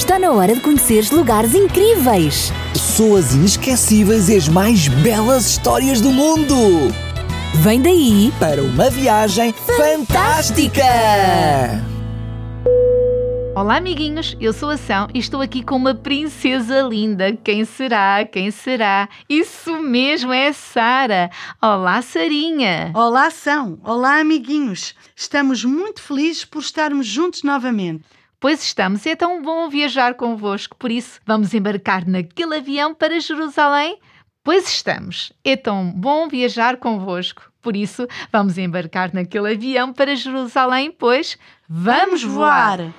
Está na hora de conheceres lugares incríveis, pessoas inesquecíveis e as mais belas histórias do mundo. Vem daí Para uma viagem fantástica! Olá, amiguinhos, eu sou a São e estou aqui com uma princesa linda. Quem será? Quem será? Isso mesmo, é a Sara. Olá, Sarinha. Olá, São. Olá, amiguinhos. Estamos muito felizes por estarmos juntos novamente. Pois estamos, é tão bom viajar convosco, por isso vamos embarcar naquele avião para Jerusalém? Pois estamos, é tão bom viajar convosco, por isso vamos embarcar naquele avião para Jerusalém, pois vamos voar!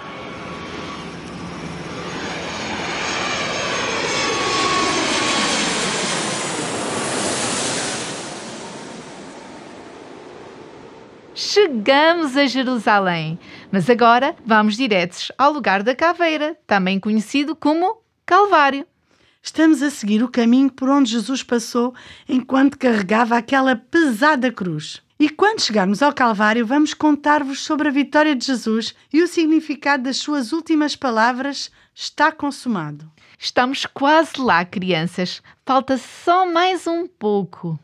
Chegamos a Jerusalém, mas agora vamos diretos ao lugar da caveira, também conhecido como Calvário. Estamos a seguir o caminho por onde Jesus passou enquanto carregava aquela pesada cruz. E quando chegarmos ao Calvário, vamos contar-vos sobre a vitória de Jesus e o significado das suas últimas palavras: está consumado. Estamos quase lá, crianças. Falta só mais um pouco.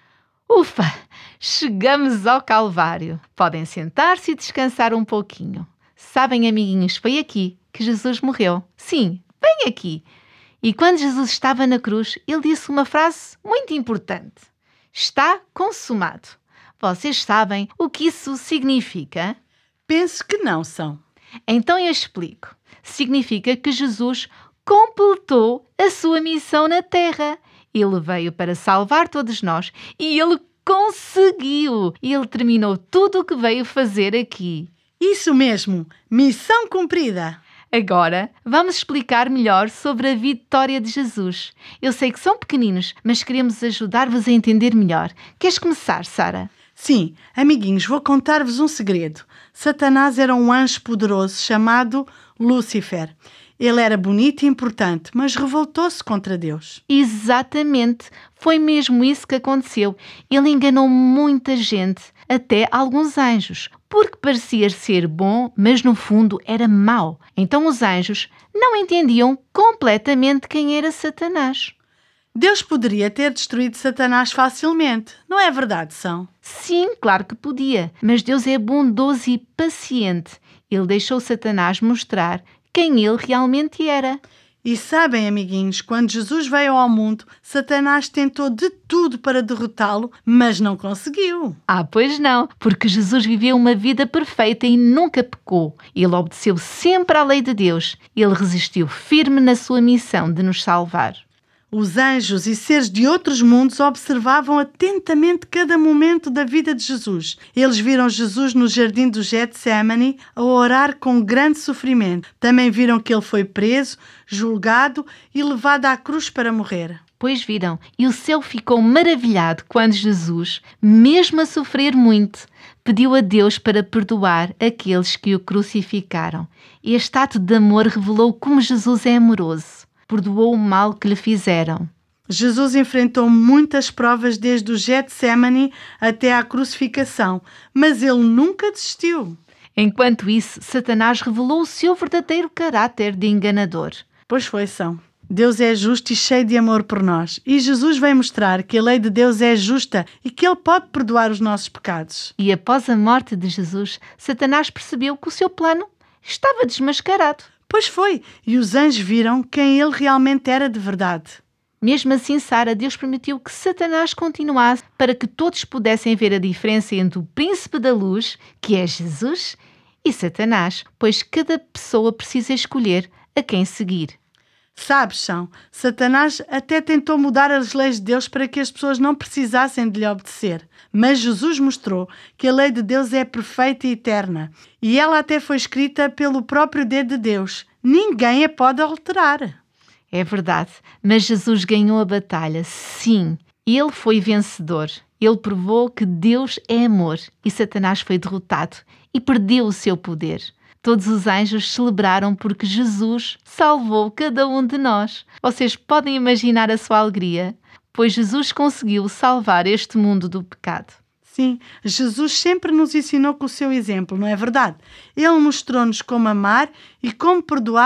Ufa! Chegamos ao Calvário. Podem sentar-se e descansar um pouquinho. Sabem, amiguinhos, foi aqui que Jesus morreu. Sim, bem aqui. E quando Jesus estava na cruz, ele disse uma frase muito importante. Está consumado. Vocês sabem o que isso significa? Penso que não, São. Então eu explico. Significa que Jesus completou a sua missão na Terra. Ele veio para salvar todos nós e ele conseguiu. Ele terminou tudo o que veio fazer aqui. Isso mesmo, missão cumprida. Agora, vamos explicar melhor sobre a vitória de Jesus. Eu sei que são pequeninos, mas queremos ajudar-vos a entender melhor. Queres começar, Sara? Sim, amiguinhos, vou contar-vos um segredo. Satanás era um anjo poderoso chamado Lúcifer. Ele era bonito e importante, mas revoltou-se contra Deus. Exatamente. Foi mesmo isso que aconteceu. Ele enganou muita gente, até alguns anjos, porque parecia ser bom, mas no fundo era mau. Então os anjos não entendiam completamente quem era Satanás. Deus poderia ter destruído Satanás facilmente, não é verdade, São? Sim, claro que podia, mas Deus é bondoso e paciente. Ele deixou Satanás mostrar quem ele realmente era. E sabem, amiguinhos, quando Jesus veio ao mundo, Satanás tentou de tudo para derrotá-lo, mas não conseguiu. Pois não, porque Jesus viveu uma vida perfeita e nunca pecou. Ele obedeceu sempre à lei de Deus. Ele resistiu firme na sua missão de nos salvar. Os anjos e seres de outros mundos observavam atentamente cada momento da vida de Jesus. Eles viram Jesus no jardim do Getsemane a orar com grande sofrimento. Também viram que ele foi preso, julgado e levado à cruz para morrer. Pois viram, e o céu ficou maravilhado quando Jesus, mesmo a sofrer muito, pediu a Deus para perdoar aqueles que o crucificaram. Este ato de amor revelou como Jesus é amoroso. Perdoou o mal que lhe fizeram. Jesus enfrentou muitas provas desde o Getsemane até à crucificação, mas ele nunca desistiu. Enquanto isso, Satanás revelou o seu verdadeiro caráter de enganador. Pois foi, São. Deus é justo e cheio de amor por nós. E Jesus veio mostrar que a lei de Deus é justa e que ele pode perdoar os nossos pecados. E após a morte de Jesus, Satanás percebeu que o seu plano estava desmascarado. Pois foi, e os anjos viram quem ele realmente era de verdade. Mesmo assim, Sara, Deus permitiu que Satanás continuasse para que todos pudessem ver a diferença entre o príncipe da luz, que é Jesus, e Satanás, pois cada pessoa precisa escolher a quem seguir. Sabes, São, Satanás até tentou mudar as leis de Deus para que as pessoas não precisassem de lhe obedecer. Mas Jesus mostrou que a lei de Deus é perfeita e eterna. E ela até foi escrita pelo próprio dedo de Deus. Ninguém a pode alterar. É verdade, mas Jesus ganhou a batalha, sim. Ele foi vencedor. Ele provou que Deus é amor e Satanás foi derrotado e perdeu o seu poder. Todos os anjos celebraram porque Jesus salvou cada um de nós. Vocês podem imaginar a sua alegria, pois Jesus conseguiu salvar este mundo do pecado. Sim, Jesus sempre nos ensinou com o seu exemplo, não é verdade? Ele mostrou-nos como amar e como perdoar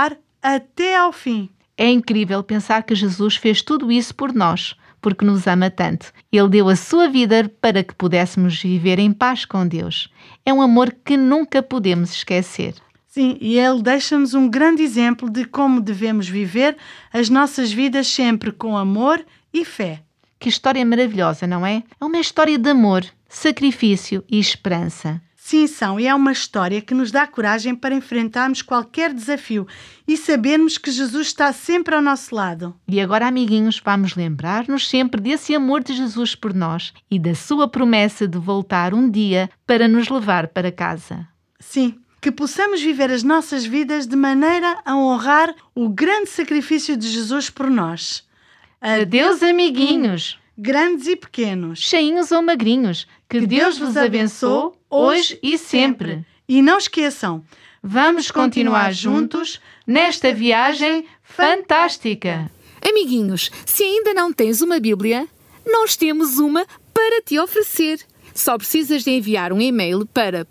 até ao fim. É incrível pensar que Jesus fez tudo isso por nós, porque nos ama tanto. Ele deu a sua vida para que pudéssemos viver em paz com Deus. É um amor que nunca podemos esquecer. Sim, e Ele deixa-nos um grande exemplo de como devemos viver as nossas vidas sempre com amor e fé. Que história maravilhosa, não é? É uma história de amor, sacrifício e esperança. Sim, são, e é uma história que nos dá coragem para enfrentarmos qualquer desafio e sabermos que Jesus está sempre ao nosso lado. E agora, amiguinhos, vamos lembrar-nos sempre desse amor de Jesus por nós e da sua promessa de voltar um dia para nos levar para casa. Sim, que possamos viver as nossas vidas de maneira a honrar o grande sacrifício de Jesus por nós. Adeus, amiguinhos! Grandes e pequenos. Cheinhos ou magrinhos, que Deus vos abençoe hoje e sempre. E não esqueçam, Vamos continuar juntos nesta viagem fantástica. Amiguinhos, se ainda não tens uma Bíblia, nós temos uma para te oferecer. Só precisas de enviar um e-mail para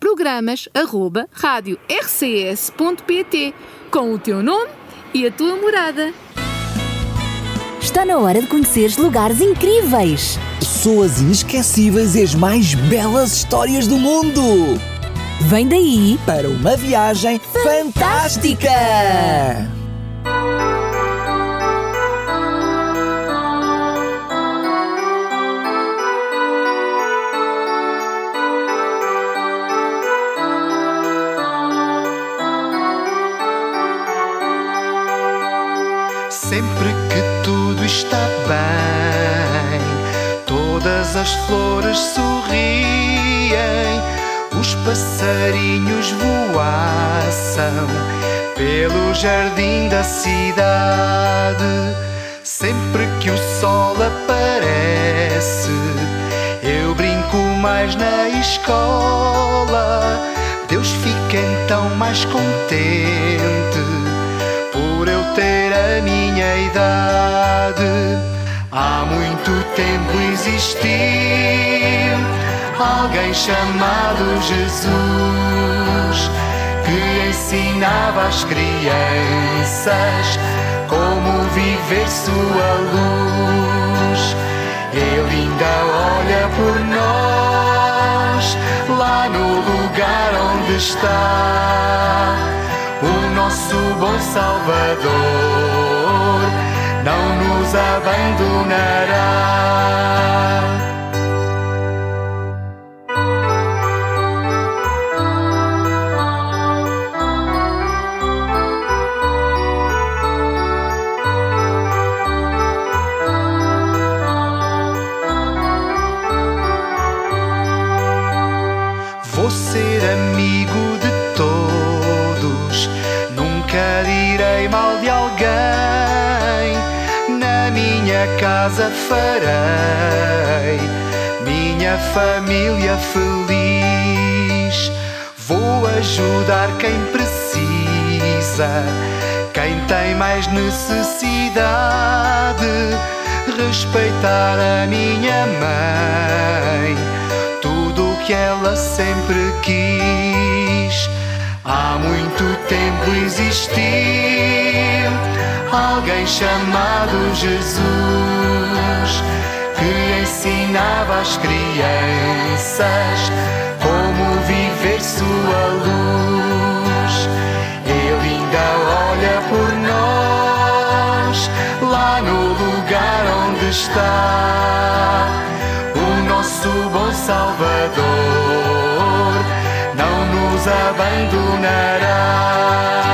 programas@radiorcs.pt com o teu nome e a tua morada. Está na hora de conheceres lugares incríveis. Pessoas inesquecíveis e as mais belas histórias do mundo. Vem daí Para uma viagem fantástica! Sempre que tudo está bem, todas as flores sorriem, os passarinhos voaçam pelo jardim da cidade. Sempre que o sol aparece, eu brinco mais na escola. Deus fica então mais contente por eu ter a minha idade. Há muito tempo existiu alguém chamado Jesus, que ensinava às crianças como viver sua luz. Ele ainda olha por nós, lá no lugar onde está o nosso bom Salvador, não nos abandonará. Vou ser amigo de todos, nunca direi mal de alguém. Na minha casa farei minha família feliz. Vou ajudar quem precisa, quem tem mais necessidade. Respeitar a minha mãe, tudo o que ela sempre quis. Há muito tempo existiu alguém chamado Jesus, que ensinava às crianças como viver sua luz. Ele ainda olha por nós, lá no lugar onde está o nosso bom Salvador, não nos abandonará.